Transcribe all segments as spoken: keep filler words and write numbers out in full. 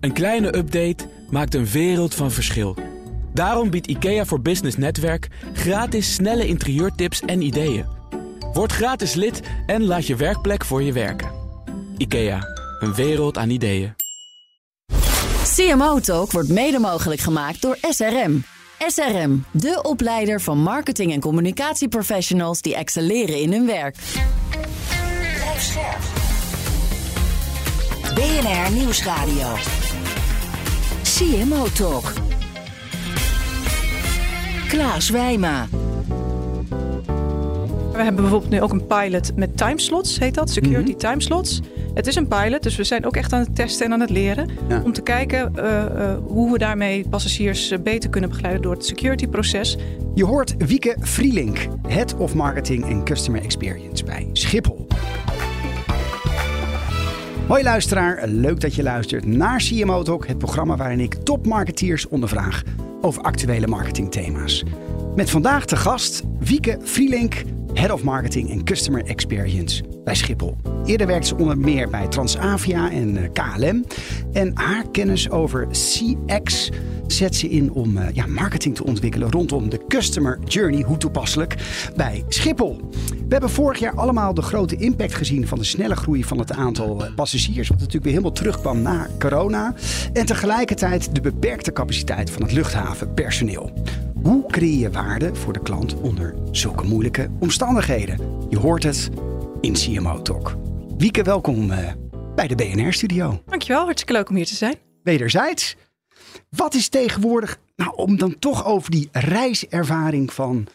Een kleine update maakt een wereld van verschil. Daarom biedt IKEA voor Business Netwerk gratis snelle interieurtips en ideeën. Word gratis lid en laat je werkplek voor je werken. IKEA, een wereld aan ideeën. C M O Talk wordt mede mogelijk gemaakt door S R M. S R M, de opleider van marketing- en communicatieprofessionals die excelleren in hun werk. Blijf scherp. B N R Nieuwsradio. C M O Talk. Klaas Wijma. We hebben bijvoorbeeld nu ook een pilot met timeslots, heet dat, security Mm-hmm. timeslots. Het is een pilot, dus we zijn ook echt aan het testen en aan het leren. Ja. Om te kijken uh, uh, hoe we daarmee passagiers uh, beter kunnen begeleiden door het security proces. Je hoort Wieke Vrielink, Head of Marketing en Customer Experience bij Schiphol. Hoi luisteraar, leuk dat je luistert naar C M O Talk, het programma waarin ik topmarketeers ondervraag over actuele marketingthema's. Met vandaag te gast Wieke Vrielink, Head of Marketing en Customer Experience bij Schiphol. Eerder werkte ze onder meer bij Transavia en K L M. En haar kennis over C X zet ze in om uh, ja, marketing te ontwikkelen rondom de customer journey, hoe toepasselijk, bij Schiphol. We hebben vorig jaar allemaal de grote impact gezien van de snelle groei van het aantal uh, passagiers, wat natuurlijk weer helemaal terugkwam na corona. En tegelijkertijd de beperkte capaciteit van het luchthavenpersoneel. Hoe creëer je waarde voor de klant onder zulke moeilijke omstandigheden? Je hoort het in C M O Talk. Wieke, welkom uh, bij de B N R-studio. Dankjewel, hartstikke leuk om hier te zijn. Wederzijds. Wat is tegenwoordig, nou, om dan toch over die reiservaring van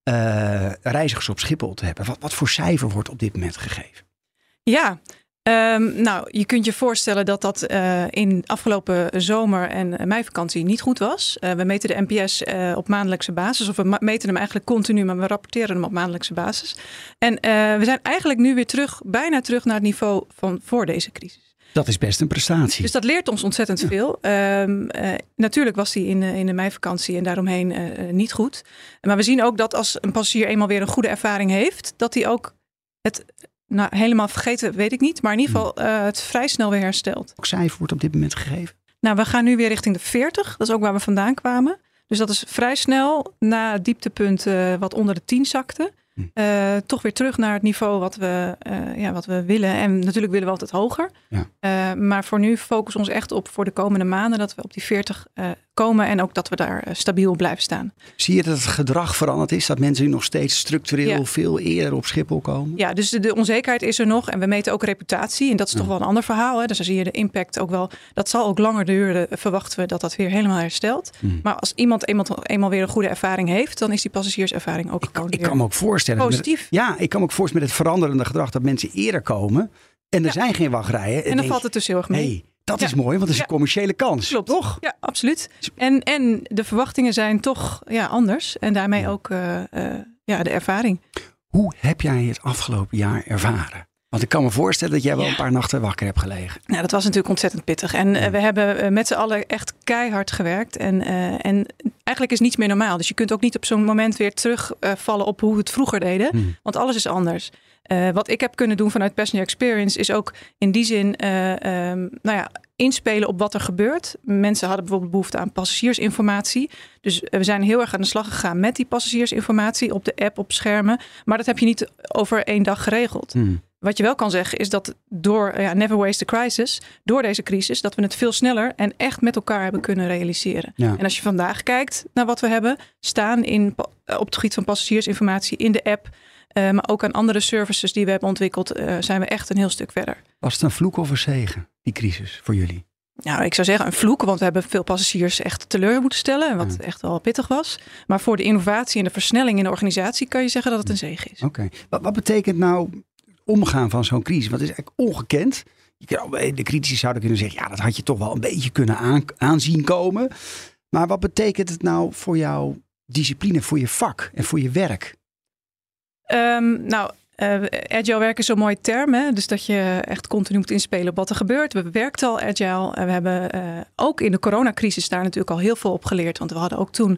uh, reizigers op Schiphol te hebben. Wat, wat voor cijfer wordt op dit moment gegeven? Ja, um, nou, je kunt je voorstellen dat dat uh, in afgelopen zomer en meivakantie niet goed was. Uh, we meten de N P S uh, op maandelijkse basis. Of we ma- meten hem eigenlijk continu, maar we rapporteren hem op maandelijkse basis. En uh, we zijn eigenlijk nu weer terug, bijna terug naar het niveau van voor deze crisis. Dat is best een prestatie. Dus dat leert ons ontzettend ja. veel. Um, uh, natuurlijk was die in, uh, in de meivakantie en daaromheen uh, niet goed. Maar we zien ook dat als een passagier eenmaal weer een goede ervaring heeft, dat hij ook het nou, helemaal vergeten, weet ik niet. Maar in ieder geval uh, het vrij snel weer herstelt. Welk cijfer wordt op dit moment gegeven? Nou, we gaan nu weer richting de veertig. Dat is ook waar we vandaan kwamen. Dus dat is vrij snel na het dieptepunt uh, wat onder de tien zakte. Uh, toch weer terug naar het niveau wat we, uh, ja, wat we willen. En natuurlijk willen we altijd hoger. Ja. Uh, maar voor nu focussen we ons echt op voor de komende maanden dat we op die veertig uh, komen. En ook dat we daar uh, stabiel blijven staan. Zie je dat het gedrag veranderd is? Dat mensen nu nog steeds structureel ja. veel eerder op Schiphol komen? Ja, dus de, de onzekerheid is er nog. En we meten ook reputatie. En dat is ja. toch wel een ander verhaal. Hè? Dus dan zie je de impact ook wel. Dat zal ook langer duren. Verwachten we dat dat weer helemaal herstelt. Hmm. Maar als iemand eenmaal, eenmaal weer een goede ervaring heeft, dan is die passagierservaring ook ik gewoon Ik kan me ook voorstellen. Positief. Met, ja, ik kan me ook voorstellen met het veranderende gedrag dat mensen eerder komen. En er ja. zijn geen wachtrijen. En dan denk, valt het dus heel erg mee. Hey, dat ja. is mooi, want het is ja. een commerciële kans. Klopt. Toch? Ja, absoluut. En, en de verwachtingen zijn toch ja, anders. En daarmee ja. ook uh, uh, ja, de ervaring. Hoe heb jij het afgelopen jaar ervaren? Want ik kan me voorstellen dat jij wel ja. een paar nachten wakker hebt gelegen. Nou, dat was natuurlijk ontzettend pittig. En ja. uh, we hebben uh, met z'n allen echt keihard gewerkt. En, uh, en eigenlijk is niets meer normaal. Dus je kunt ook niet op zo'n moment weer terugvallen uh, op hoe we het vroeger deden. Hmm. Want alles is anders. Uh, wat ik heb kunnen doen vanuit Passenger Experience is ook in die zin uh, um, nou ja, inspelen op wat er gebeurt. Mensen hadden bijvoorbeeld behoefte aan passagiersinformatie. Dus uh, we zijn heel erg aan de slag gegaan met die passagiersinformatie op de app, op schermen. Maar dat heb je niet over één dag geregeld. Hmm. Wat je wel kan zeggen is dat door ja, Never Waste a Crisis, door deze crisis, dat we het veel sneller en echt met elkaar hebben kunnen realiseren. Ja. En als je vandaag kijkt naar wat we hebben staan in, op het gebied van passagiersinformatie in de app, uh, maar ook aan andere services die we hebben ontwikkeld, uh, zijn we echt een heel stuk verder. Was het een vloek of een zegen, die crisis, voor jullie? Nou, ik zou zeggen een vloek, want we hebben veel passagiers echt teleur moeten stellen, wat ja. echt wel pittig was. Maar voor de innovatie en de versnelling in de organisatie kan je zeggen dat het een zegen is. Oké. Okay. Wat, wat betekent nou omgaan van zo'n crisis? Want het is eigenlijk ongekend. De critici zouden kunnen zeggen, ja, dat had je toch wel een beetje kunnen aan, aanzien komen. Maar wat betekent het nou voor jouw discipline, voor je vak en voor je werk? Um, nou, uh, agile werk is zo'n mooie term. Hè? Dus dat je echt continu moet inspelen op wat er gebeurt. We werkten al agile. We hebben uh, ook in de coronacrisis daar natuurlijk al heel veel op geleerd. Want we hadden ook toen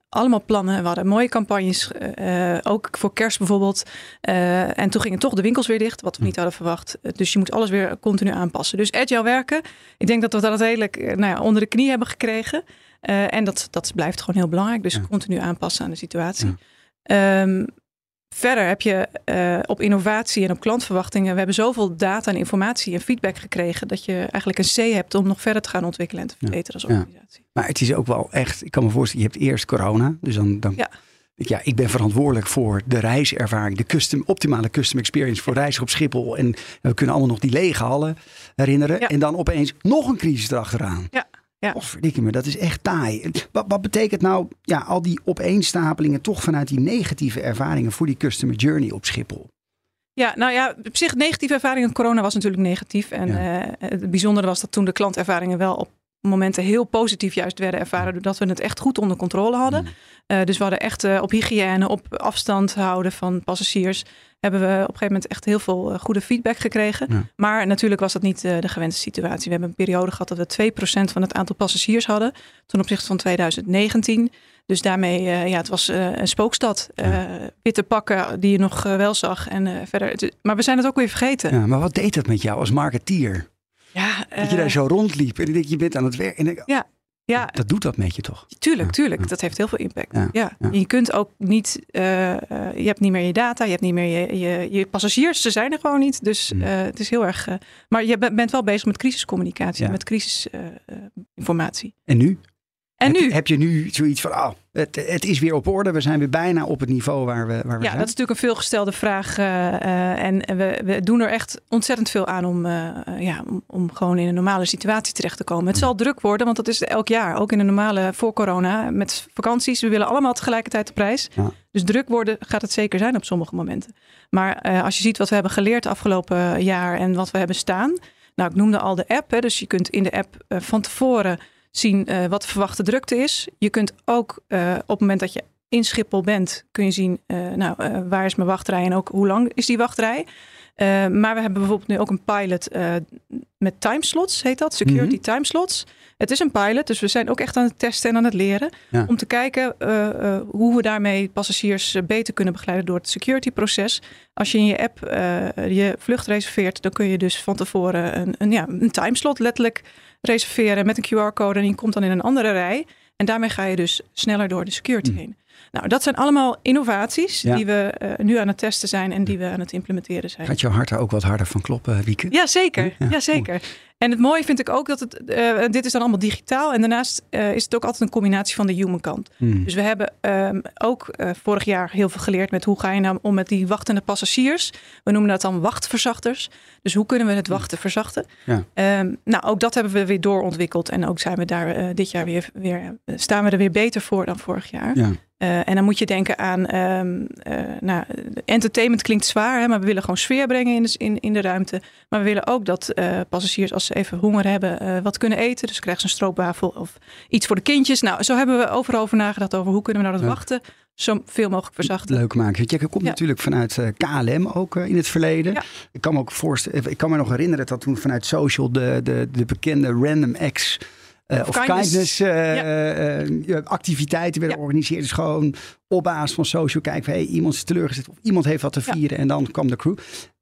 allemaal plannen. We hadden mooie campagnes, uh, ook voor kerst bijvoorbeeld. Uh, en toen gingen toch de winkels weer dicht, wat we niet hadden verwacht. Dus je moet alles weer continu aanpassen. Dus agile werken, ik denk dat we dat redelijk uh, nou ja, onder de knie hebben gekregen. Uh, en dat, dat blijft gewoon heel belangrijk. Dus ja. continu aanpassen aan de situatie. Ja. Um, verder heb je uh, op innovatie en op klantverwachtingen. We hebben zoveel data en informatie en feedback gekregen. Dat je eigenlijk een C hebt om nog verder te gaan ontwikkelen en te verbeteren als organisatie. Ja. Maar het is ook wel echt, ik kan me voorstellen, je hebt eerst corona. Dus dan, dan ja. ja, ik ben verantwoordelijk voor de reiservaring. De custom, optimale custom experience voor reizen op Schiphol. En we kunnen allemaal nog die lege hallen herinneren. Ja. En dan opeens nog een crisis erachteraan. Ja. Ja. Oh, verdikke me, dat is echt taai. Wat, wat betekent nou ja, al die opeenstapelingen toch vanuit die negatieve ervaringen voor die customer journey op Schiphol? Ja, nou ja, op zich negatieve ervaringen. Corona was natuurlijk negatief. En ja. uh, het bijzondere was dat toen de klantervaringen wel op momenten heel positief juist werden ervaren. Doordat we het echt goed onder controle hadden. Mm. Uh, dus we hadden echt uh, op hygiëne, op afstand houden van passagiers. Hebben we op een gegeven moment echt heel veel uh, goede feedback gekregen. Ja. Maar natuurlijk was dat niet uh, de gewenste situatie. We hebben een periode gehad dat we twee procent van het aantal passagiers hadden. Ten opzichte van twintig negentien. Dus daarmee, uh, ja, het was uh, een spookstad. Uh, ja. Witte pakken die je nog uh, wel zag. En uh, verder. Maar we zijn het ook weer vergeten. Ja, maar wat deed dat met jou als marketeer? Ja, uh, dat je daar zo rondliep en ik denk, je bent aan het werk. En ik, ja. Ja, dat doet dat met je toch? Tuurlijk, tuurlijk. Ja. Dat heeft heel veel impact. Ja, ja. Ja. Je kunt ook niet, uh, uh, je hebt niet meer je data, je hebt niet meer je, je, je passagiers, ze zijn er gewoon niet. Dus uh, het is heel erg. Uh, maar je bent wel bezig met crisiscommunicatie, ja. met crisisinformatie. Uh, uh, en nu? En heb, nu? Heb je nu zoiets van, oh, het, het is weer op orde. We zijn weer bijna op het niveau waar we, waar we ja, zijn. Ja, dat is natuurlijk een veelgestelde vraag. Uh, uh, en we, we doen er echt ontzettend veel aan om, uh, ja, om, om gewoon in een normale situatie terecht te komen. Het zal druk worden, want dat is elk jaar. Ook in een normale voor corona met vakanties. We willen allemaal tegelijkertijd de prijs. Ja. Dus druk worden gaat het zeker zijn op sommige momenten. Maar uh, als je ziet wat we hebben geleerd afgelopen jaar en wat we hebben staan. Nou, ik noemde al de app. Hè, dus je kunt in de app uh, van tevoren zien uh, wat de verwachte drukte is. Je kunt ook uh, op het moment dat je in Schiphol bent, kun je zien, uh, nou, uh, waar is mijn wachtrij en ook hoe lang is die wachtrij. Uh, maar we hebben bijvoorbeeld nu ook een pilot uh, met timeslots, heet dat, security mm-hmm. timeslots. Het is een pilot, dus we zijn ook echt aan het testen en aan het leren. Ja. Om te kijken uh, uh, hoe we daarmee passagiers uh, beter kunnen begeleiden door het security proces. Als je in je app uh, je vlucht reserveert, dan kun je dus van tevoren een, een, ja, een timeslot letterlijk reserveren met een Q R-code en die komt dan in een andere rij. En daarmee ga je dus sneller door de security mm. heen. Nou, dat zijn allemaal innovaties ja. die we uh, nu aan het testen zijn en die we aan het implementeren zijn. Gaat jouw hart er ook wat harder van kloppen, Wieke? Ja, zeker. Ja, ja, zeker. En het mooie vind ik ook dat het, uh, dit is dan allemaal digitaal. En daarnaast uh, is het ook altijd een combinatie van de human kant. Hmm. Dus we hebben um, ook uh, vorig jaar heel veel geleerd met hoe ga je nou om met die wachtende passagiers. We noemen dat dan wachtverzachters. Dus hoe kunnen we het wachten verzachten? Ja. Um, nou, ook dat hebben we weer doorontwikkeld. En ook zijn we daar uh, dit jaar weer, weer uh, staan we er weer beter voor dan vorig jaar. Ja. Uh, en dan moet je denken aan, um, uh, nou, entertainment klinkt zwaar, hè, maar we willen gewoon sfeer brengen in de, in, in de ruimte. Maar we willen ook dat uh, passagiers, als ze even honger hebben, uh, wat kunnen eten. Dus krijgen ze een stroopwafel of iets voor de kindjes. Nou, zo hebben we overal over nagedacht over hoe kunnen we nou dat ja. wachten zo veel mogelijk verzachten. Leuk maken. Je komt ja. natuurlijk vanuit uh, K L M ook uh, in het verleden. Ja. Ik kan me ook voorstellen, ik kan me nog herinneren dat toen vanuit social de, de, de bekende Random Acts Uh, of kindness, kindness uh, ja. uh, activiteiten werden georganiseerd. Dus gewoon op basis van social kijken van hey, iemand is teleurgesteld of iemand heeft wat te vieren ja. en dan kwam de crew.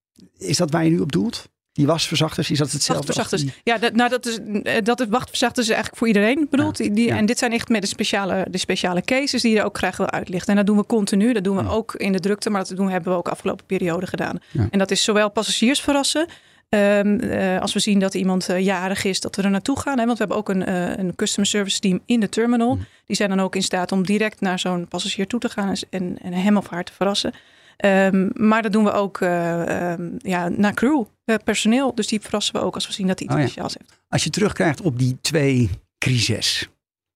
Is dat waar je nu op doelt? Die wasverzachters, is dat hetzelfde? Wachtverzachters. Die... Ja, dat, nou, dat is, dat is wachtverzachters is eigenlijk voor iedereen bedoeld. Ja. Die, ja. En dit zijn echt met de speciale, de speciale cases die je ook graag wil uitlichten. En dat doen we continu. Dat doen we ja. ook in de drukte, maar dat doen, hebben we ook afgelopen periode gedaan. Ja. En dat is zowel passagiers verrassen. Um, uh, als we zien dat iemand uh, jarig is, dat we er naartoe gaan. Hè? Want we hebben ook een, uh, een customer service team in de terminal. Mm. Die zijn dan ook in staat om direct naar zo'n passagier toe te gaan en, en hem of haar te verrassen. Um, maar dat doen we ook uh, um, ja, naar crew, uh, personeel. Dus die verrassen we ook als we zien dat hij iets oh, ja. speciaals heeft. Als je terugkrijgt op die twee crises.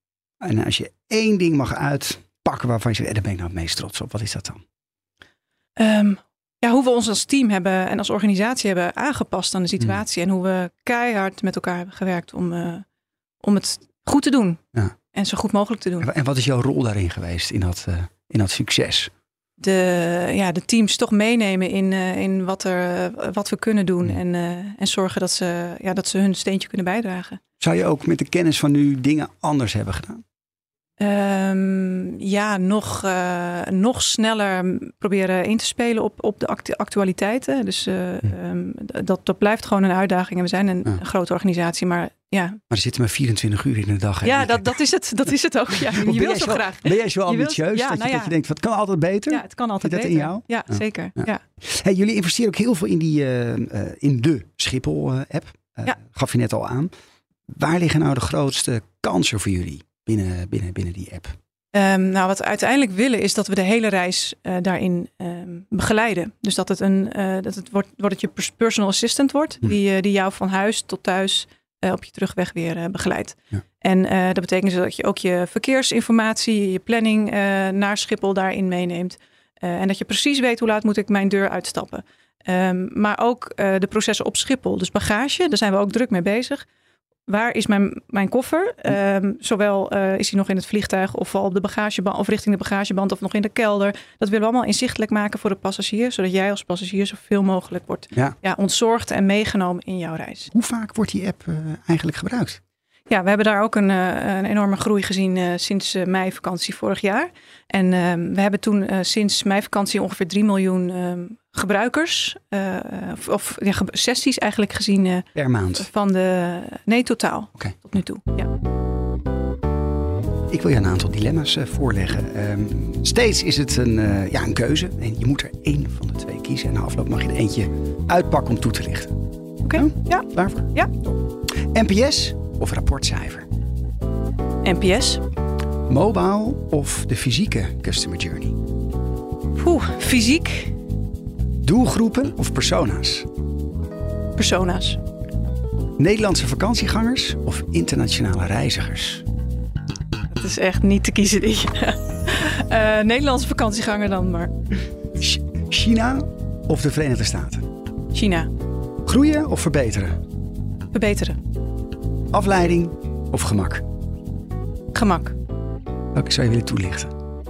En als je één ding mag uitpakken waarvan je zegt, eh, daar ben ik nou het meest trots op. Wat is dat dan? Um, Ja, hoe we ons als team hebben en als organisatie hebben aangepast aan de situatie. Mm. En hoe we keihard met elkaar hebben gewerkt om, uh, om het goed te doen. Ja. En zo goed mogelijk te doen. En wat is jouw rol daarin geweest in dat, uh, in dat succes? De, ja, de teams toch meenemen in, uh, in wat, er, uh, wat we kunnen doen. Mm. En, uh, en zorgen dat ze, ja, dat ze hun steentje kunnen bijdragen. Zou je ook met de kennis van nu dingen anders hebben gedaan? Um, ja, nog, uh, nog sneller proberen in te spelen op, op de actu- actualiteiten. Dus uh, um, dat, dat blijft gewoon een uitdaging. En we zijn een, ja. een grote organisatie, maar ja. Maar er zitten maar vierentwintig uur in de dag. Hè? Ja, dat, dat, is het, dat is het ook. Ja, je wil zo, zo graag. Ben jij zo ambitieus wilt, ja, dat, je, nou ja. dat je denkt, wat kan altijd beter? Ja, het kan altijd Zit dat beter. in jou? Ja, ja. zeker. Ja. Ja. Hey, jullie investeren ook heel veel in, die, uh, uh, in de Schiphol-app. Uh, ja. Gaf je net al aan. Waar liggen nou de grootste kansen voor jullie binnen, binnen, binnen die app? Um, nou, wat we uiteindelijk willen is dat we de hele reis uh, daarin um, begeleiden. Dus dat het een uh, dat het wordt, wordt het je personal assistant wordt, hm. die, uh, die jou van huis tot thuis uh, op je terugweg weer uh, begeleidt. Ja. En uh, dat betekent dus dat je ook je verkeersinformatie, je planning uh, naar Schiphol daarin meeneemt. Uh, en dat je precies weet hoe laat moet ik mijn deur uitstappen. Um, maar ook uh, de processen op Schiphol. Dus bagage, daar zijn we ook druk mee bezig. Waar is mijn, mijn koffer? Um, zowel uh, is hij nog in het vliegtuig of al op de bagageband of richting de bagageband of nog in de kelder. Dat willen we allemaal inzichtelijk maken voor de passagier, zodat jij als passagier zoveel mogelijk wordt ja. Ja, ontzorgd en meegenomen in jouw reis. Hoe vaak wordt die app uh, eigenlijk gebruikt? Ja, we hebben daar ook een, uh, een enorme groei gezien uh, sinds uh, meivakantie vorig jaar. En uh, we hebben toen uh, sinds meivakantie ongeveer drie miljoen uh, gebruikers. Uh, of of ja, sessies eigenlijk gezien. Uh, per maand? Van de, nee, totaal. Okay. Tot nu toe, ja. Ik wil je een aantal dilemma's uh, voorleggen. Um, steeds is het een, uh, ja, een keuze. En je moet er één van de twee kiezen. En na afloop mag je er eentje uitpakken om toe te lichten. Oké, okay. ja. ja. Klaar voor? Ja. N P S of rapportcijfer? N P S. Mobile of de fysieke customer journey? Oeh, fysiek. Doelgroepen of persona's? Persona's. Nederlandse vakantiegangers of internationale reizigers? Dat is echt niet te kiezen. Die. uh, Nederlandse vakantieganger dan maar. China of de Verenigde Staten? China. Groeien of verbeteren? Verbeteren. Afleiding of gemak? Gemak. Welke zou je willen toelichten?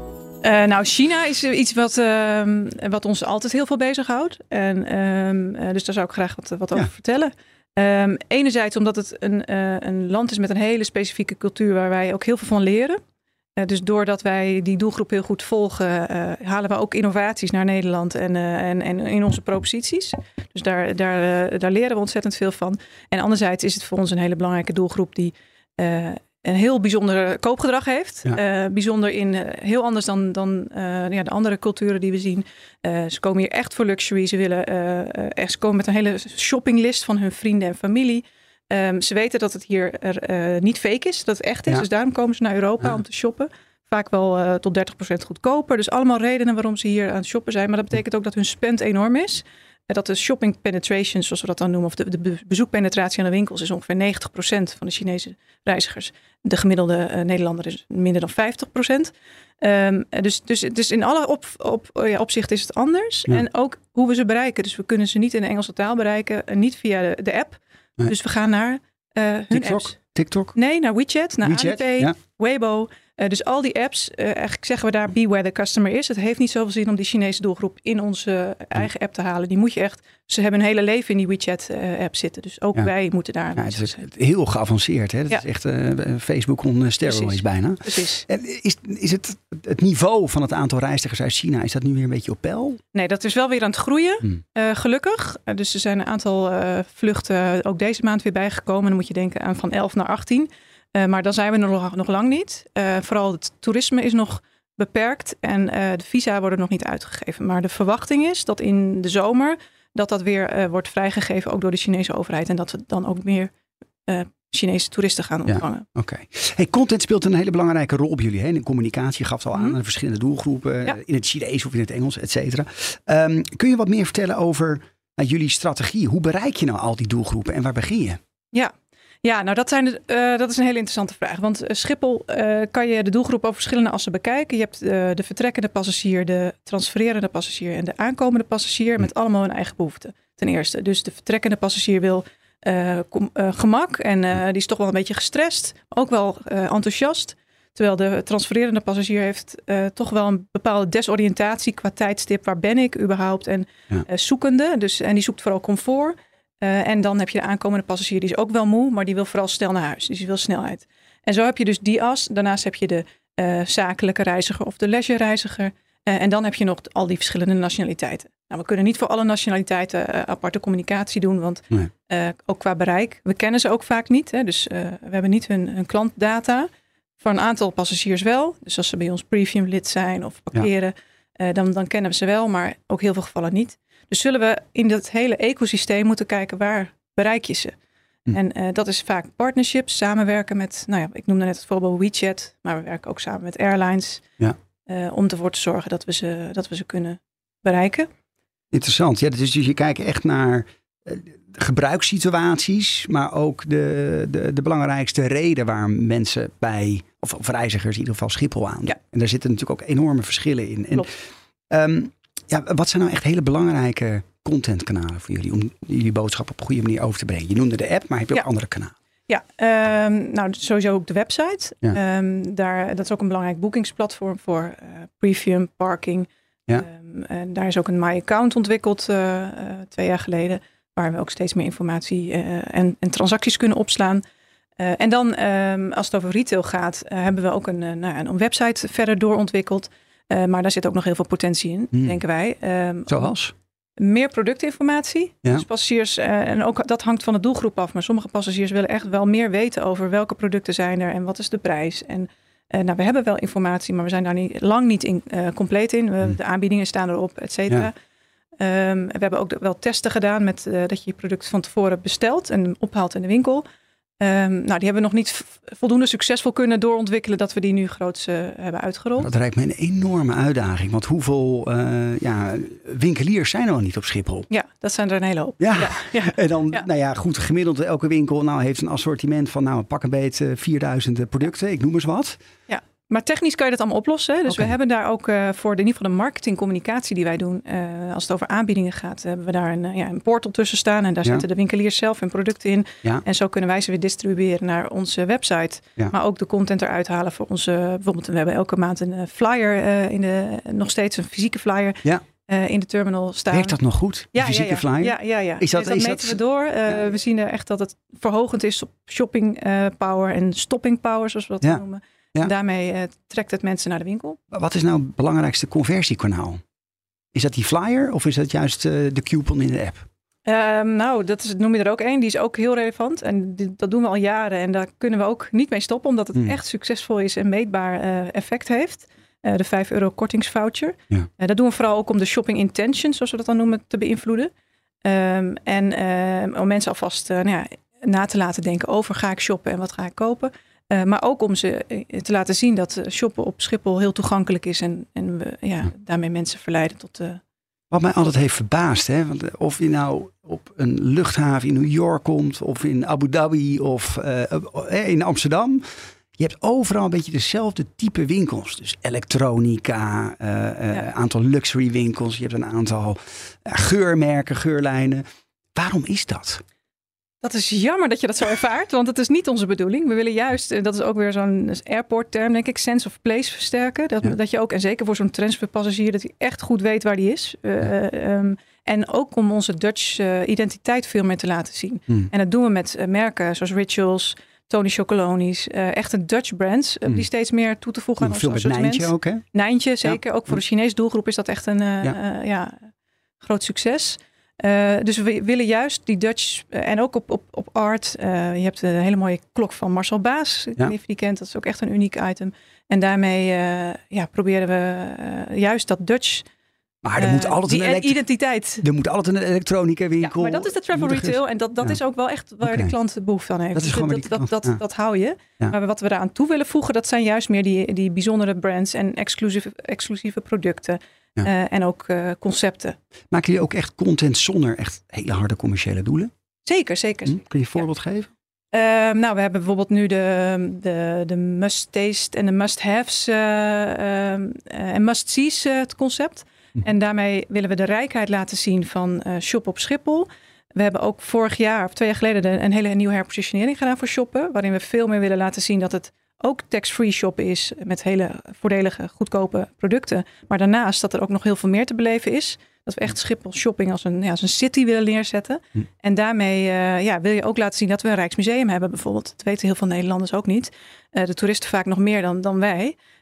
Uh, nou, China is iets wat, uh, wat ons altijd heel veel bezighoudt. En, uh, dus daar zou ik graag wat, wat over ja. vertellen. Um, enerzijds omdat het een, uh, een land is met een hele specifieke cultuur waar wij ook heel veel van leren. Uh, dus doordat wij die doelgroep heel goed volgen, uh, halen we ook innovaties naar Nederland en, uh, en, en in onze proposities. Dus daar, daar, uh, daar leren we ontzettend veel van. En anderzijds is het voor ons een hele belangrijke doelgroep die uh, een heel bijzonder koopgedrag heeft. Ja. Uh, bijzonder in uh, heel anders dan, dan uh, ja, de andere culturen die we zien. Uh, ze komen hier echt voor luxury. Ze willen uh, uh, ze komen met een hele shoppinglist van hun vrienden en familie. Um, ze weten dat het hier er, uh, niet fake is, dat het echt is. Ja. Dus daarom komen ze naar Europa ja. om te shoppen. Vaak wel uh, tot dertig procent goedkoper. Dus allemaal redenen waarom ze hier aan het shoppen zijn. Maar dat betekent ook dat hun spend enorm is. Dat de shopping penetration, zoals we dat dan noemen, of de, de bezoekpenetratie aan de winkels is ongeveer negentig procent van de Chinese reizigers. De gemiddelde uh, Nederlander is minder dan vijftig procent. Um, dus, dus, dus in alle op, op, ja, opzichten is het anders. Ja. En ook hoe we ze bereiken. Dus we kunnen ze niet in de Engelse taal bereiken, en niet via de, de app. Nee. Dus we gaan naar uh, hun TikTok? apps. TikTok? Nee, naar WeChat, naar WeChat, Alipay, ja. Weibo. Uh, dus al die apps, uh, eigenlijk zeggen we daar be where the customer is. Het heeft niet zoveel zin om die Chinese doelgroep in onze uh, eigen app te halen. Die moet je echt, ze hebben hun hele leven in die WeChat uh, app zitten. Dus ook ja. wij moeten daar. Ja, het is heel geavanceerd. Hè? Dat ja. is echt uh, Facebook on steroids bijna. Precies. Is, is het, het niveau van het aantal reizigers uit China, is dat nu weer een beetje op peil? Nee, dat is wel weer aan het groeien. Hmm. Uh, gelukkig. Uh, dus er zijn een aantal uh, vluchten ook deze maand weer bijgekomen. Dan moet je denken aan van elf naar achttien. Uh, maar dan zijn we er nog, nog lang niet. Uh, vooral het toerisme is nog beperkt en uh, de visa worden nog niet uitgegeven. Maar de verwachting is dat in de zomer dat dat weer uh, wordt vrijgegeven, ook door de Chinese overheid. En dat we dan ook meer uh, Chinese toeristen gaan ontvangen. Ja, Oké. Okay. Hey, content speelt een hele belangrijke rol bij jullie. Hè? In communicatie gaf het al aan, mm. aan de verschillende doelgroepen. Ja. In het Chinees of in het Engels, et cetera. Um, kun je wat meer vertellen over uh, jullie strategie? Hoe bereik je nou al die doelgroepen en waar begin je? Ja. Ja, nou dat, zijn de, uh, dat is een hele interessante vraag. Want uh, Schiphol uh, kan je de doelgroep over verschillende assen bekijken. Je hebt uh, de vertrekkende passagier, de transfererende passagier en de aankomende passagier met allemaal hun eigen behoeften. Ten eerste. Dus de vertrekkende passagier wil uh, kom, uh, gemak en uh, die is toch wel een beetje gestrest. Ook wel uh, enthousiast. Terwijl de transfererende passagier heeft uh, toch wel een bepaalde desoriëntatie qua tijdstip. Waar ben ik überhaupt? En ja. uh, zoekende. Dus, en die zoekt vooral comfort. Uh, en dan heb je de aankomende passagier, die is ook wel moe, maar die wil vooral snel naar huis. Dus die wil snelheid. En zo heb je dus die as. Daarnaast heb je de uh, zakelijke reiziger of de leisure reiziger. Uh, en dan heb je nog al die verschillende nationaliteiten. Nou, we kunnen niet voor alle nationaliteiten uh, aparte communicatie doen, want nee. uh, ook qua bereik, we kennen ze ook vaak niet. Hè, dus uh, we hebben niet hun, hun klantdata. Voor een aantal passagiers wel. Dus als ze bij ons premium lid zijn of parkeren, ja. uh, dan, dan kennen we ze wel, maar ook heel veel gevallen niet. Dus zullen we in dat hele ecosysteem moeten kijken waar bereik je ze. Hm. En uh, dat is vaak partnerships, samenwerken met, nou ja, ik noemde net het voorbeeld WeChat, maar we werken ook samen met airlines. Ja. Uh, om ervoor te zorgen dat we ze, dat we ze kunnen bereiken. Interessant. Ja, dus je kijkt echt naar uh, gebruikssituaties, maar ook de, de, de belangrijkste reden waar mensen bij, of, of reizigers in ieder geval Schiphol aan. Ja. En daar zitten natuurlijk ook enorme verschillen in. En, um, ja, wat zijn nou echt hele belangrijke contentkanalen voor jullie om jullie boodschap op een goede manier over te brengen? Je noemde de app, maar heb je ja. ook andere kanalen? Ja, um, nou sowieso ook de website. Ja. Um, daar, dat is ook een belangrijk boekingsplatform voor uh, premium parking. Ja. Um, en daar is ook een My Account ontwikkeld uh, uh, twee jaar geleden. Waar we ook steeds meer informatie uh, en, en transacties kunnen opslaan. Uh, en dan um, als het over retail gaat, uh, hebben we ook een, uh, nou, een website verder doorontwikkeld. Uh, maar daar zit ook nog heel veel potentie in, hmm. denken wij. Um, Zoals? Meer productinformatie. Ja. Dus passagiers, uh, en ook dat hangt van de doelgroep af. Maar sommige passagiers willen echt wel meer weten over welke producten zijn er en wat is de prijs. En uh, nou, we hebben wel informatie, maar we zijn daar niet, lang niet in, uh, compleet in. We, hmm. De aanbiedingen staan erop, et cetera. Ja. Um, we hebben ook wel testen gedaan met uh, dat je je product van tevoren bestelt en ophaalt in de winkel. Um, nou, die hebben we nog niet voldoende succesvol kunnen doorontwikkelen dat we die nu groots uh, hebben uitgerold. Dat lijkt me een enorme uitdaging. Want hoeveel uh, ja, winkeliers zijn er wel niet op Schiphol? Ja, dat zijn er een hele hoop. Ja, ja, ja. En dan, ja. nou ja, goed, gemiddeld elke winkel nou, heeft een assortiment van nou, pak een beet vierduizend producten. Ik noem eens wat. Ja. Maar technisch kan je dat allemaal oplossen. Dus okay. we hebben daar ook uh, voor de, in ieder geval de marketingcommunicatie die wij doen. Uh, als het over aanbiedingen gaat, hebben we daar een, uh, ja, een portal tussen staan. En daar ja. zitten de winkeliers zelf hun producten in. Ja. En zo kunnen wij ze weer distribueren naar onze website. Ja. Maar ook de content eruit halen voor onze... Bijvoorbeeld, we hebben elke maand een flyer, uh, in de, nog steeds een fysieke flyer... Ja. Uh, in de terminal staan. Werkt dat nog goed? Ja, fysieke ja, ja. flyer? Ja, ja, ja. Is dat, dat is meten dat... we door. Uh, ja. We zien er echt dat het verhogend is op shopping uh, power en stopping power, zoals we dat ja. noemen. Ja. En daarmee uh, trekt het mensen naar de winkel. Wat is nou het belangrijkste conversiekanaal? Is dat die flyer of is dat juist uh, de coupon in de app? Um, nou, dat is, noem je er ook één. Die is ook heel relevant. En die, dat doen we al jaren. En daar kunnen we ook niet mee stoppen. Omdat het hmm. echt succesvol is en meetbaar uh, effect heeft. Uh, de vijf euro kortingsvoucher. Ja. Uh, dat doen we vooral ook om de shopping intention, zoals we dat dan noemen, te beïnvloeden. Um, en uh, om mensen alvast uh, nou ja, na te laten denken over ga ik shoppen en wat ga ik kopen. Uh, maar ook om ze te laten zien dat shoppen op Schiphol heel toegankelijk is. En, en we ja, ja. daarmee mensen verleiden tot... Uh... Wat mij altijd heeft verbaasd. Hè? Want of je nou op een luchthaven in New York komt. Of in Abu Dhabi. Of uh, in Amsterdam. Je hebt overal een beetje dezelfde type winkels. Dus elektronica. Uh, uh, ja. aantal luxury winkels. Je hebt een aantal uh, geurmerken, geurlijnen. Waarom is dat? Dat is jammer dat je dat zo ervaart, want het is niet onze bedoeling. We willen juist, dat is ook weer zo'n airport term, denk ik, sense of place versterken. Dat, ja. dat je ook, en zeker voor zo'n transferpassagier, dat hij echt goed weet waar die is. Uh, ja. um, en ook om onze Dutch uh, identiteit veel meer te laten zien. Hmm. En dat doen we met uh, merken zoals Rituals, Tony Chocolonis, uh, echte Dutch brands, uh, hmm. die steeds meer toe te voegen aan ons assortiment. Veel met Nijntje ook, hè? Nijntje, zeker. Ja. Ook voor de Chinese doelgroep is dat echt een uh, ja. Uh, ja, groot succes. Uh, dus we willen juist die Dutch uh, en ook op, op, op art. Uh, je hebt een hele mooie klok van Marcel Baas. Ik weet niet of je die kent. Dat is ook echt een uniek item. En daarmee uh, ja, proberen we uh, juist dat Dutch... Maar er moet uh, altijd die een elekt- identiteit. Er moet altijd een elektronica winkel. Ja, maar dat is de travel retail. En dat, dat ja. is ook wel echt waar okay. de klant behoefte aan heeft. Dat is gewoon dat, dat, dat, ja. dat hou je. Ja. Maar wat we eraan toe willen voegen, dat zijn juist meer die, die bijzondere brands en exclusieve, exclusieve producten. Ja. Uh, en ook uh, concepten. Maken jullie ook echt content zonder echt hele harde commerciële doelen? Zeker, zeker. Hm? Kun je een voorbeeld ja. geven? Uh, nou, we hebben bijvoorbeeld nu de, de, de must-taste en de must-haves uh, uh, en must-sees uh, het concept. Hm. En daarmee willen we de rijkheid laten zien van uh, shop op Schiphol. We hebben ook vorig jaar of twee jaar geleden de, een hele nieuwe herpositionering gedaan voor shoppen. Waarin we veel meer willen laten zien dat het ook tax-free shoppen is met hele voordelige, goedkope producten. Maar daarnaast dat er ook nog heel veel meer te beleven is. Dat we echt Schiphol shopping als een, ja, als een city willen neerzetten. Hm. En daarmee uh, ja, wil je ook laten zien dat we een Rijksmuseum hebben bijvoorbeeld. Dat weten heel veel Nederlanders ook niet. Uh, de toeristen vaak nog meer dan, dan wij.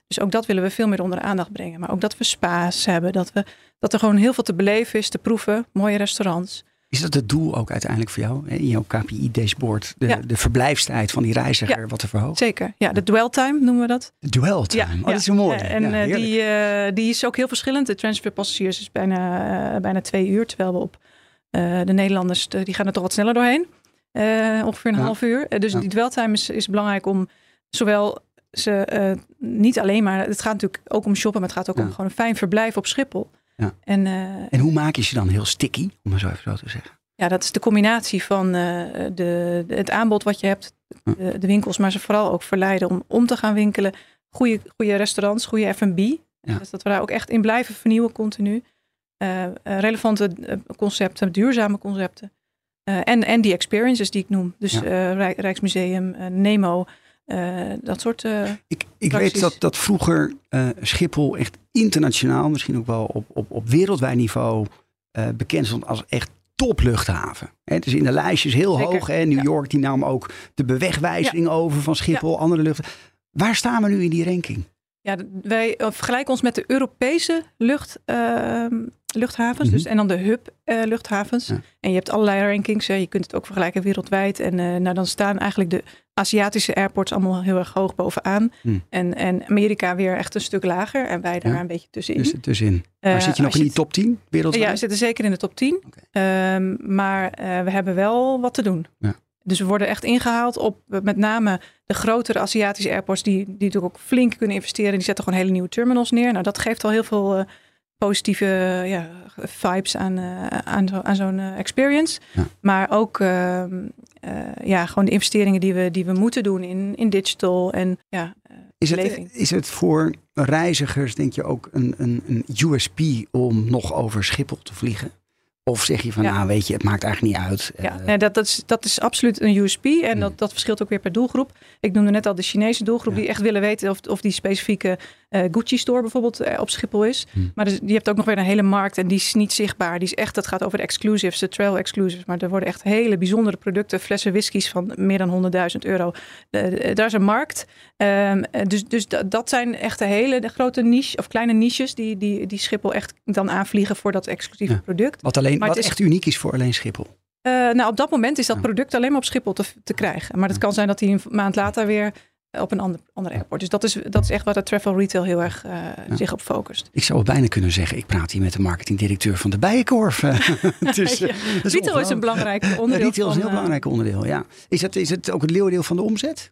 Dus ook dat willen we veel meer onder de aandacht brengen. Maar ook dat we spa's hebben. Dat, we, dat er gewoon heel veel te beleven is, te proeven. Mooie restaurants. Is dat het doel ook uiteindelijk voor jou? In jouw K P I-dashboard. De, ja. de verblijfstijd van die reiziger ja, wat te verhogen? Zeker. Ja, de dwell time noemen we dat. De dwell time. Ja, oh, dat is een mooi. En ja, uh, die, uh, die is ook heel verschillend. De transfer passagiers is bijna, uh, bijna twee uur. Terwijl we op uh, de Nederlanders, de, die gaan er toch wat sneller doorheen. Uh, ongeveer een ja. half uur. Uh, dus ja. die dwell time is, is belangrijk om zowel ze uh, niet alleen maar. Het gaat natuurlijk ook om shoppen, maar het gaat ook ja. om gewoon een fijn verblijf op Schiphol. Ja. En, uh, en hoe maak je ze dan heel sticky, om maar zo even zo te zeggen? Ja, dat is de combinatie van uh, de, de, het aanbod wat je hebt, de, de winkels, maar ze vooral ook verleiden om om te gaan winkelen. Goede, goede restaurants, goede F en B. Ja. Dus dat we daar ook echt in blijven vernieuwen continu. Uh, relevante concepten, duurzame concepten. Uh, en, en die experiences die ik noem. Dus ja. uh, Rijksmuseum, uh, Nemo, uh, dat soort uh, Ik, ik weet dat, dat vroeger uh, Schiphol echt internationaal, misschien ook wel op, op, op wereldwijd niveau uh, bekend stond als echt topluchthaven. Het is in de lijstjes heel Zeker. hoog. Hè? New ja. York die nam ook de bewegwijzering ja. over van Schiphol, ja. andere luchten. Waar staan we nu in die ranking? Ja, wij vergelijken ons met de Europese lucht, uh, luchthavens. Mm-hmm. Dus, en dan de hub uh, luchthavens. Ja. En je hebt allerlei rankings. Hè. Je kunt het ook vergelijken wereldwijd. En uh, nou, dan staan eigenlijk de Aziatische airports allemaal heel erg hoog bovenaan. Mm. En, en Amerika weer echt een stuk lager. En wij daar ja. een beetje tussenin. Dus, tussenin. Maar uh, zit je nog in die top tien wereldwijd? Ja, we zitten zeker in de top tien. Okay. Um, maar uh, we hebben wel wat te doen. Ja. Dus we worden echt ingehaald op met name de grotere Aziatische airports die, die natuurlijk ook flink kunnen investeren. Die zetten gewoon hele nieuwe terminals neer. Nou, dat geeft al heel veel uh, positieve uh, ja, vibes aan, uh, aan, zo, aan zo'n uh, experience. Ja. Maar ook uh, uh, ja, gewoon de investeringen die we, die we moeten doen in, in digital en ja, uh, is het, is het voor reizigers denk je ook een, een, een U S P om nog over Schiphol te vliegen? Of zeg je van, ja. nou weet je, het maakt eigenlijk niet uit. Ja, uh, nee, dat, dat, is, dat is absoluut een U S P. En mm. dat, dat verschilt ook weer per doelgroep. Ik noemde net al de Chinese doelgroep. Ja. Die echt willen weten of, of die specifieke uh, Gucci store bijvoorbeeld uh, op Schiphol is. Mm. Maar dus, je hebt ook nog weer een hele markt. En die is niet zichtbaar. Die is echt, het gaat over de exclusives, de travel exclusives. Maar er worden echt hele bijzondere producten. Flessen whiskies van meer dan honderdduizend euro. Uh, uh, daar is een markt. Um, dus dus dat, dat zijn echt de hele de grote niche. Of kleine niches die, die, die Schiphol echt dan aanvliegen voor dat exclusieve ja. product. Wat alleen Maar wat is, echt uniek is voor alleen Schiphol? Uh, nou, op dat moment is dat product alleen maar op Schiphol te, te krijgen. Maar het kan zijn dat hij een maand later weer op een ander, ander airport. Dus dat is, dat is echt waar de travel retail heel erg uh, ja. zich op focust. Ik zou bijna kunnen zeggen, ik praat hier met de marketingdirecteur van de Bijenkorf. dus, ja. is retail is een belangrijk onderdeel. Retail is een heel uh, belangrijk onderdeel, ja. Is het, is het ook het leeuwendeel van de omzet?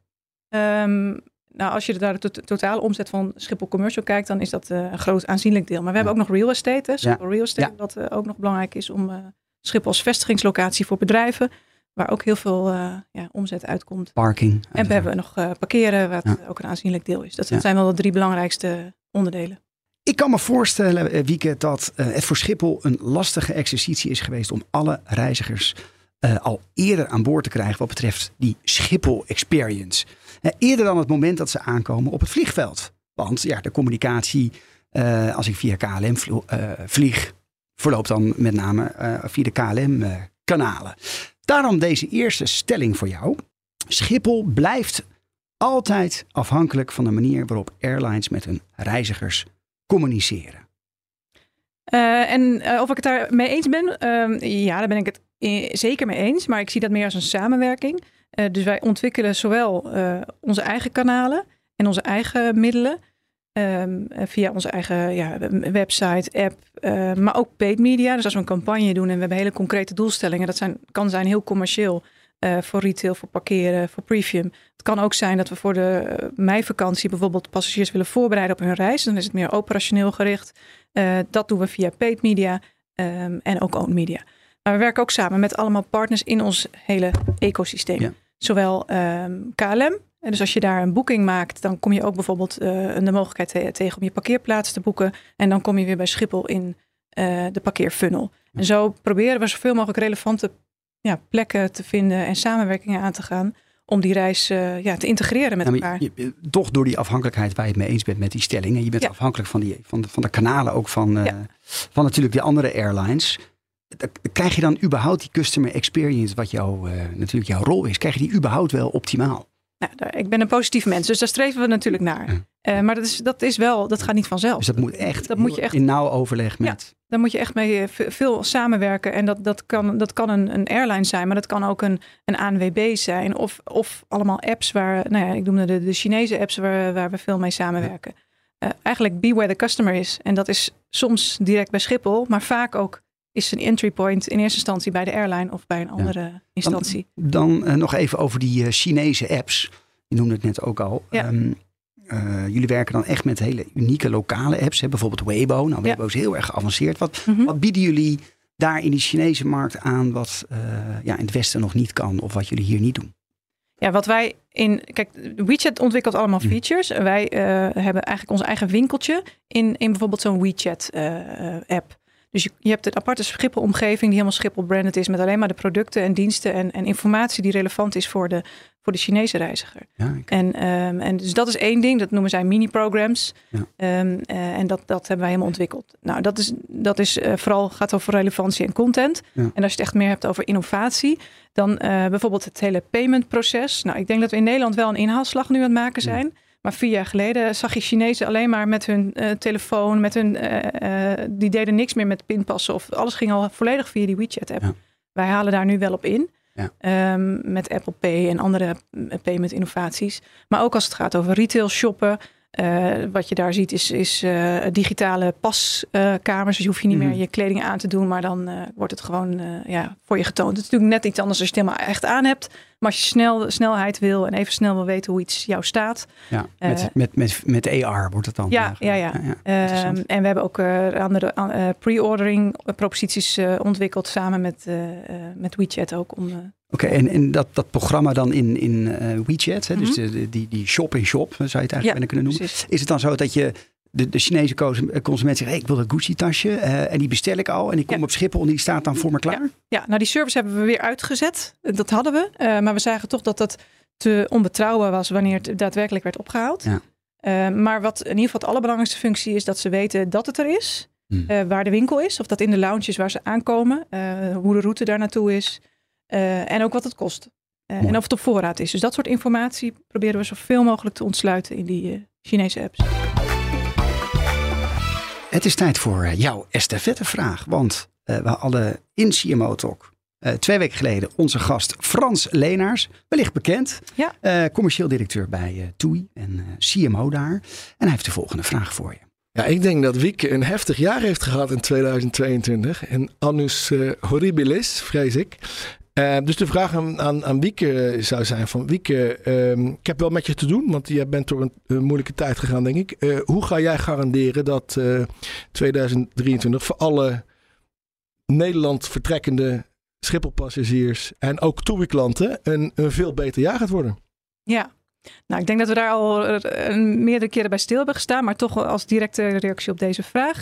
Um, Nou, als je naar de to- totale omzet van Schiphol Commercial kijkt, dan is dat uh, een groot aanzienlijk deel. Maar we ja. hebben ook nog real estate, hè, Schiphol ja. Real Estate, ja. wat uh, ook nog belangrijk is om uh, Schiphol als vestigingslocatie voor bedrijven, waar ook heel veel uh, ja, omzet uitkomt. Parking. En uiteraard. We hebben nog uh, parkeren, wat ja. ook een aanzienlijk deel is. Dat ja. zijn wel de drie belangrijkste onderdelen. Ik kan me voorstellen, Wieke, dat uh, het voor Schiphol een lastige exercitie is geweest om alle reizigers uh, al eerder aan boord te krijgen wat betreft die Schiphol experience. Uh, eerder dan het moment dat ze aankomen op het vliegveld. Want ja, de communicatie, uh, als ik via K L M vlo- uh, vlieg, verloopt dan met name uh, via de K L M-kanalen. Uh, Daarom deze eerste stelling voor jou. Schiphol blijft altijd afhankelijk van de manier waarop airlines met hun reizigers communiceren. Uh, en uh, of ik het daar mee eens ben? Uh, ja, daar ben ik het zeker mee eens. Maar ik zie dat meer als een samenwerking. Uh, dus wij ontwikkelen zowel uh, onze eigen kanalen en onze eigen middelen. Um, via onze eigen ja, website, app, uh, maar ook paid media. Dus als we een campagne doen en we hebben hele concrete doelstellingen. Dat zijn, kan zijn heel commercieel. Uh, voor retail, voor parkeren, voor premium. Het kan ook zijn dat we voor de uh, meivakantie bijvoorbeeld passagiers willen voorbereiden op hun reis. Dan is het meer operationeel gericht. Uh, dat doen we via paid media um, en ook owned media. Maar we werken ook samen met allemaal partners in ons hele ecosysteem. Ja. Zowel um, K L M. En dus als je daar een boeking maakt, dan kom je ook bijvoorbeeld uh, de mogelijkheid te- tegen om je parkeerplaats te boeken. En dan kom je weer bij Schiphol in uh, de parkeerfunnel. Ja. En zo proberen we zoveel mogelijk relevante ja, plekken te vinden en samenwerkingen aan te gaan om die reis uh, ja, te integreren met ja, elkaar. Je, je, toch door die afhankelijkheid waar je het mee eens bent met die stelling. En je bent ja. afhankelijk van, die, van, de, van de kanalen ook van, uh, ja. van natuurlijk die andere airlines. Krijg je dan überhaupt die customer experience, wat jou, uh, natuurlijk jouw rol is, krijg je die überhaupt wel optimaal? Nou, daar, ik ben een positief mens, dus daar streven we natuurlijk naar. Uh, maar dat is, dat is wel, dat gaat niet vanzelf. Dus dat moet echt, dat moet je echt in nauw overleg met... Ja, daar moet je echt mee veel samenwerken. En dat, dat kan, dat kan een, een airline zijn, maar dat kan ook een, een A N W B zijn. Of, of allemaal apps waar, nou ja, ik noemde de, de Chinese apps waar, waar we veel mee samenwerken. Uh, eigenlijk be where the customer is. En dat is soms direct bij Schiphol, maar vaak ook is een entry point in eerste instantie bij de airline of bij een andere ja. instantie. Dan, dan uh, nog even over die uh, Chinese apps. Je noemde het net ook al. Ja. Um, uh, jullie werken dan echt met hele unieke lokale apps. Hè? Bijvoorbeeld Weibo. Nou, Weibo ja. is heel erg geavanceerd. Wat, mm-hmm. wat bieden jullie daar in die Chinese markt aan wat uh, ja, in het Westen nog niet kan? Of wat jullie hier niet doen? Ja, wat wij in... Kijk, WeChat ontwikkelt allemaal features. Mm. Wij uh, hebben eigenlijk ons eigen winkeltje in, in bijvoorbeeld zo'n WeChat uh, app. Dus je, je hebt een aparte Schiphol-omgeving die helemaal Schiphol-branded is met alleen maar de producten en diensten en, en informatie die relevant is voor de, voor de Chinese reiziger. Ja, okay. en, um, en dus dat is één ding, dat noemen zij mini-programs. Ja. Um, uh, en dat, dat hebben wij helemaal ontwikkeld. Nou, dat is, dat is uh, vooral gaat over relevantie en content. Ja. En als je het echt meer hebt over innovatie, dan uh, bijvoorbeeld het hele payment-proces. Nou, ik denk dat we in Nederland wel een inhaalslag nu aan het maken zijn. Ja. Maar vier jaar geleden zag je Chinezen alleen maar met hun uh, telefoon, met hun, uh, uh, die deden niks meer met pinpassen of alles ging al volledig via die WeChat-app. Ja. Wij halen daar nu wel op in, ja. um, met Apple Pay en andere payment-innovaties. Maar ook als het gaat over retail shoppen, uh, wat je daar ziet is, is uh, digitale paskamers. Uh, dus je hoeft je niet mm-hmm. meer je kleding aan te doen, maar dan uh, wordt het gewoon uh, ja, voor je getoond. Het is natuurlijk net iets anders als je het helemaal echt aan hebt. Maar als je snel, snelheid wil en even snel wil weten hoe iets jou staat. Ja, met, uh, met, met, met A R wordt het dan. Ja, ja, ja. ja, ja. Um, en we hebben ook uh, andere uh, pre-ordering proposities uh, ontwikkeld samen met, uh, uh, met WeChat ook. Om, uh, Oké, okay, en, en dat, dat programma dan in, in uh, WeChat, hè, mm-hmm. dus de, die, die shop-in-shop, zou je het eigenlijk ja, kunnen noemen. Precies. Is het dan zo dat je de, de Chinese consument zegt, hey, ik wil dat Gucci-tasje uh, en die bestel ik al en die komt ja. op Schiphol en die staat dan voor me klaar? Ja. ja, nou die service hebben we weer uitgezet. Dat hadden we, uh, maar we zagen toch dat dat te onbetrouwbaar was wanneer het daadwerkelijk werd opgehaald. Ja. Uh, maar wat in ieder geval de allerbelangrijkste functie is dat ze weten dat het er is, hmm. uh, waar de winkel is, of dat in de lounge is waar ze aankomen, uh, hoe de route daar naartoe is uh, en ook wat het kost. Uh, en of het op voorraad is. Dus dat soort informatie proberen we zoveel mogelijk te ontsluiten in die uh, Chinese apps. Het is tijd voor jouw estafettevraag. Want uh, we hadden in C M O Talk uh, twee weken geleden onze gast Frans Leenaars. Wellicht bekend. Ja. Uh, commercieel directeur bij uh, T U I en uh, C M O daar. En hij heeft de volgende vraag voor je. Ja, ik denk dat Wieke een heftig jaar heeft gehad in tweeduizend tweeëntwintig. En annus uh, horribilis, vrees ik. Uh, dus de vraag aan, aan, aan Wieke zou zijn van Wieke, um, ik heb wel met je te doen, want je bent door een, een moeilijke tijd gegaan, denk ik. Uh, hoe ga jij garanderen dat uh, tweeduizend drieëntwintig voor alle Nederland vertrekkende Schiphol-passagiers en ook T U I-klanten een, een veel beter jaar gaat worden? Ja, nou ik denk dat we daar al een, meerdere keren bij stil hebben gestaan, maar toch als directe reactie op deze vraag.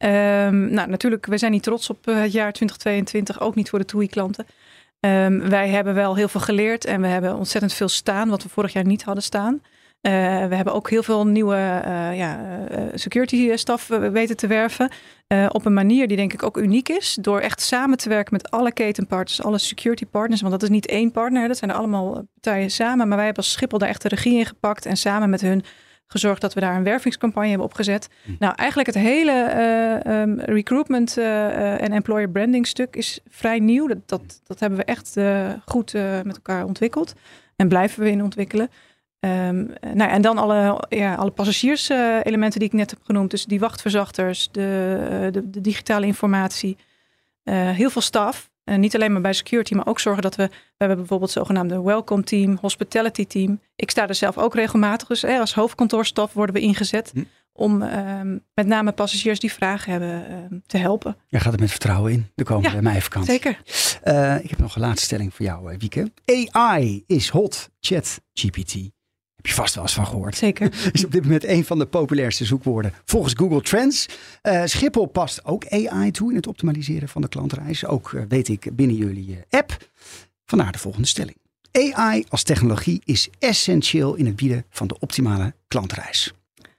Um, nou natuurlijk, we zijn niet trots op het jaar twintig tweeëntwintig, ook niet voor de T U I-klanten. Um, wij hebben wel heel veel geleerd en we hebben ontzettend veel staan wat we vorig jaar niet hadden staan. Uh, we hebben ook heel veel nieuwe uh, ja, uh, security staff weten te werven. Uh, op een manier die denk ik ook uniek is. Door echt samen te werken met alle ketenpartners, alle security partners. Want dat is niet één partner, dat zijn er allemaal partijen samen. Maar wij hebben als Schiphol daar echt de regie in gepakt. En samen met hun gezorgd dat we daar een wervingscampagne hebben opgezet. Hm. Nou, eigenlijk het hele uh, um, recruitment uh, uh, en employer branding stuk is vrij nieuw. Dat, dat, dat hebben we echt uh, goed uh, met elkaar ontwikkeld. En blijven we in ontwikkelen. Um, nou, en dan alle, ja, alle passagiers uh, elementen die ik net heb genoemd. Dus die wachtverzachters, de, uh, de, de digitale informatie. Uh, heel veel staf. Uh, niet alleen maar bij security, maar ook zorgen dat we... We hebben bijvoorbeeld het zogenaamde welcome team, hospitality team. Ik sta er zelf ook regelmatig. Dus eh, als hoofdkantoorstaf worden we ingezet... Hm. om um, met name passagiers die vragen hebben um, te helpen. Jij gaat er met vertrouwen in de komende ja, meivakantie. Zeker. Uh, ik heb nog een laatste stelling voor jou, Wieke. A I is hot. ChatGPT. Heb je vast wel eens van gehoord. Zeker. Is op dit moment een van de populairste zoekwoorden volgens Google Trends. Uh, Schiphol past ook A I toe in het optimaliseren van de klantreis. Ook uh, weet ik binnen jullie uh, app. Vandaar de volgende stelling. A I als technologie is essentieel in het bieden van de optimale klantreis.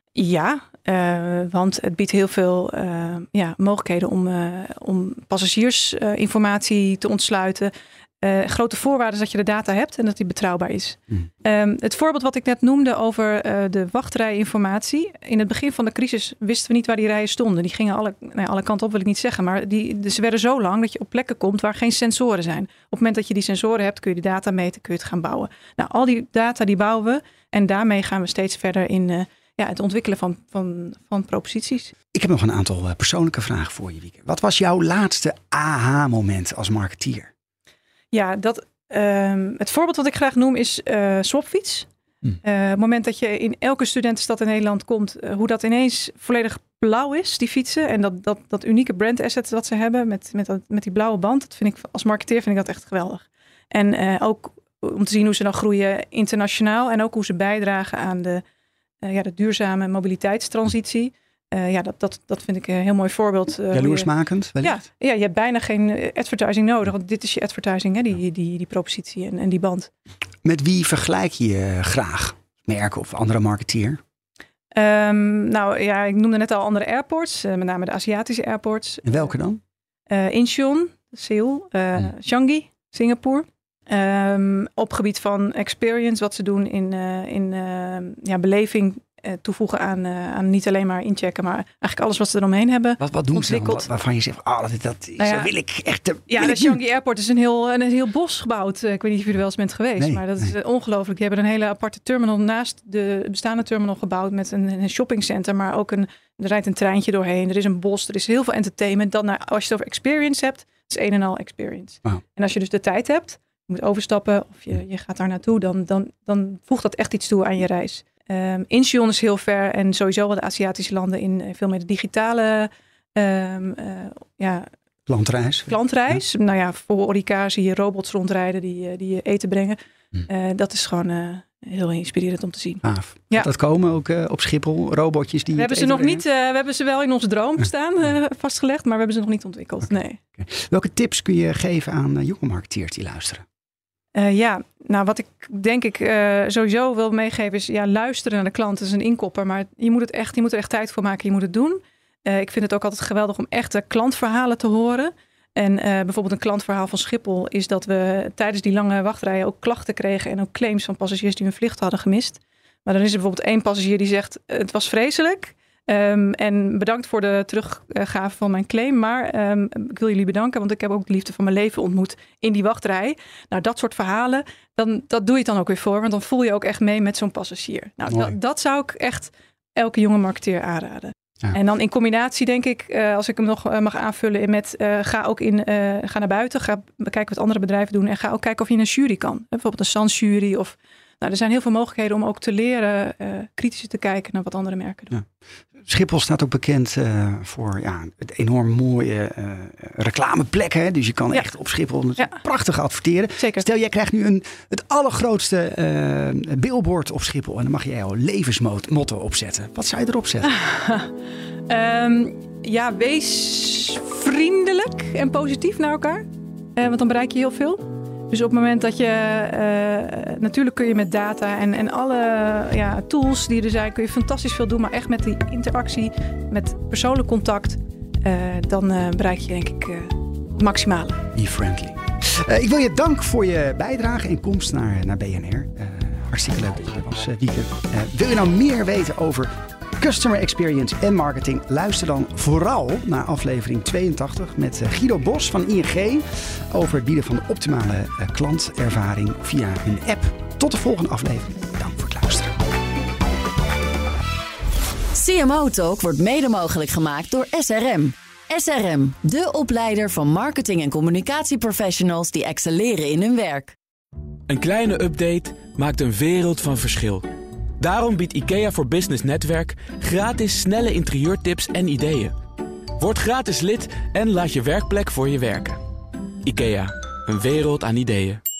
Ja, uh, want het biedt heel veel uh, ja, mogelijkheden om, uh, om passagiersinformatie uh, te ontsluiten. Uh, grote voorwaarde is dat je de data hebt en dat die betrouwbaar is. Hmm. Um, het voorbeeld wat ik net noemde over uh, de wachtrijinformatie. In het begin van de crisis wisten we niet waar die rijen stonden. Die gingen alle, nou ja, alle kanten op, wil ik niet zeggen. Maar die, dus ze werden zo lang dat je op plekken komt waar geen sensoren zijn. Op het moment dat je die sensoren hebt, kun je de data meten, kun je het gaan bouwen. Nou, al die data die bouwen we. En daarmee gaan we steeds verder in uh, ja, het ontwikkelen van, van, van proposities. Ik heb nog een aantal uh, persoonlijke vragen voor je, Wieke. Wat was jouw laatste aha-moment als marketeer? Ja, dat, um, het voorbeeld wat ik graag noem is uh, Swapfiets. Hmm. Uh, het moment dat je in elke studentenstad in Nederland komt, uh, hoe dat ineens volledig blauw is, die fietsen. En dat, dat, dat unieke brand asset dat ze hebben met, met, dat, met die blauwe band. Dat vind ik als marketeer vind ik dat echt geweldig. En uh, ook om te zien hoe ze dan groeien internationaal. En ook hoe ze bijdragen aan de, uh, ja, de duurzame mobiliteitstransitie. Uh, ja, dat, dat, dat vind ik een heel mooi voorbeeld. Uh, Jaloersmakend? Je, ja, ja, je hebt bijna geen advertising nodig. Want dit is je advertising, hè, die, die, die, die propositie en, en die band. Met wie vergelijk je je graag? Merken of andere marketeer? Um, nou ja, ik noemde net al andere airports. Uh, met name de Aziatische airports. En welke dan? Uh, Incheon, Seoul. Uh, hmm. Changi, Singapore. Um, op gebied van experience, wat ze doen in, uh, in uh, ja, beleving uh, toevoegen aan, uh, aan niet alleen maar inchecken, maar eigenlijk alles wat ze eromheen hebben. Wat, wat doen ze dan? Wat, waarvan je zegt, oh, dat, dat nou ja, zo wil ik echt. Te, ja, de Changi Airport is een heel, een heel bos gebouwd. Uh, ik weet niet of je er wel eens bent geweest, nee, maar dat nee. is uh, ongelooflijk. Die hebben een hele aparte terminal naast de bestaande terminal gebouwd met een, een shoppingcenter, maar ook een, er rijdt een treintje doorheen. Er is een bos, er is heel veel entertainment. Dan, nou, als je het over experience hebt, is een en al experience. Wow. En als je dus de tijd hebt, je moet overstappen of je, je gaat daar naartoe, dan, dan, dan voegt dat echt iets toe aan je reis. Um, Incheon is heel ver en sowieso wel de Aziatische landen in veel meer de digitale um, uh, ja, klantreis. klantreis. Ja. Nou ja, voor horeca zie je robots rondrijden die, die je eten brengen. Hm. Uh, dat is gewoon uh, heel inspirerend om te zien. Gaaf. Ja. Gaat dat komen ook uh, op Schiphol, robotjes die we hebben ze nog niet. Uh, we hebben ze wel in onze droom staan uh, vastgelegd, maar we hebben ze nog niet ontwikkeld. Okay. Nee. Okay. Welke tips kun je geven aan uh, jonge marketeers die luisteren? Uh, ja, nou wat ik denk ik uh, sowieso wil meegeven is, ja, luisteren naar de klant. Dat is een inkopper, maar je moet het echt, je moet er echt tijd voor maken. Je moet het doen. Uh, ik vind het ook altijd geweldig om echte klantverhalen te horen. En uh, bijvoorbeeld een klantverhaal van Schiphol is dat we tijdens die lange wachtrijen ook klachten kregen en ook claims van passagiers die hun vlucht hadden gemist. Maar dan is er bijvoorbeeld één passagier die zegt, het was vreselijk. Um, en bedankt voor de teruggave van mijn claim. Maar um, ik wil jullie bedanken, want ik heb ook de liefde van mijn leven ontmoet in die wachtrij. Nou, dat soort verhalen, dan, dat doe je dan ook weer voor. Want dan voel je ook echt mee met zo'n passagier. Nou, dat, dat zou ik echt elke jonge marketeer aanraden. Ja. En dan in combinatie denk ik, uh, als ik hem nog uh, mag aanvullen met uh, ga ook in, uh, ga naar buiten, ga kijken wat andere bedrijven doen en ga ook kijken of je in een jury kan. Bijvoorbeeld een SANS-jury of... Nou, er zijn heel veel mogelijkheden om ook te leren uh, kritischer te kijken naar wat andere merken doen. Ja. Schiphol staat ook bekend uh, voor ja, het enorm mooie uh, reclameplekken. Hè? Dus je kan ja. echt op Schiphol ja. prachtig adverteren. Zeker. Stel, jij krijgt nu een, het allergrootste uh, billboard op Schiphol. En dan mag je jouw levensmotto opzetten. Wat zou je erop zetten? um, ja, wees vriendelijk en positief naar elkaar. Uh, want dan bereik je heel veel. Dus op het moment dat je, uh, natuurlijk kun je met data en, en alle ja, tools die er zijn, kun je fantastisch veel doen. Maar echt met die interactie, met persoonlijk contact, uh, dan uh, bereik je denk ik uh, het maximale. Be friendly. Uh, ik wil je danken voor je bijdrage en komst naar, naar B N R. Uh, hartstikke leuk dat je er was, uh, Wieke. Uh, wil je nou meer weten over Customer Experience en Marketing? Luister dan vooral naar aflevering tweeëntachtig met Guido Bos van I N G over het bieden van de optimale uh, klantervaring via hun app. Tot de volgende aflevering. Dank voor het luisteren. C M O Talk wordt mede mogelijk gemaakt door S R M. S R M, de opleider van marketing- en communicatieprofessionals die excelleren in hun werk. Een kleine update maakt een wereld van verschil. Daarom biedt IKEA voor Business Netwerk gratis snelle interieurtips en ideeën. Word gratis lid en laat je werkplek voor je werken. IKEA, een wereld aan ideeën.